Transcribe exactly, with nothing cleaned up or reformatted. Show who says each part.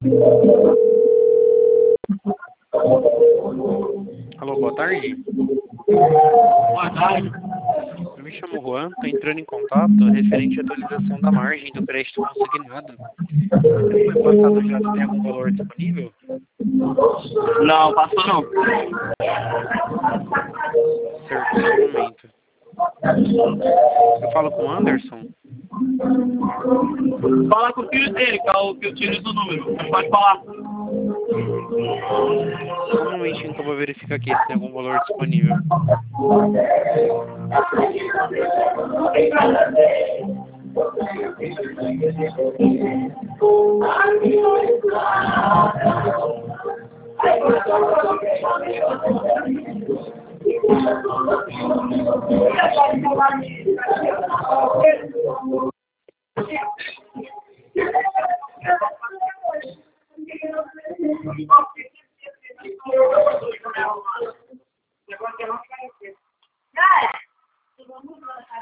Speaker 1: Alô, boa tarde.
Speaker 2: Boa tarde.
Speaker 1: Eu me chamo Juan, estou entrando em contato referente à atualização da margem do crédito consignado. Você foi passado já se tem algum valor disponível?
Speaker 2: Não, passou não.
Speaker 1: Certo, só um momento. Eu falo com o Anderson?
Speaker 2: Fala com o filho dele, que é o que utiliza o número. Mas pode falar.
Speaker 1: Só um momentinho que eu vou verificar aqui se tem algum valor disponível.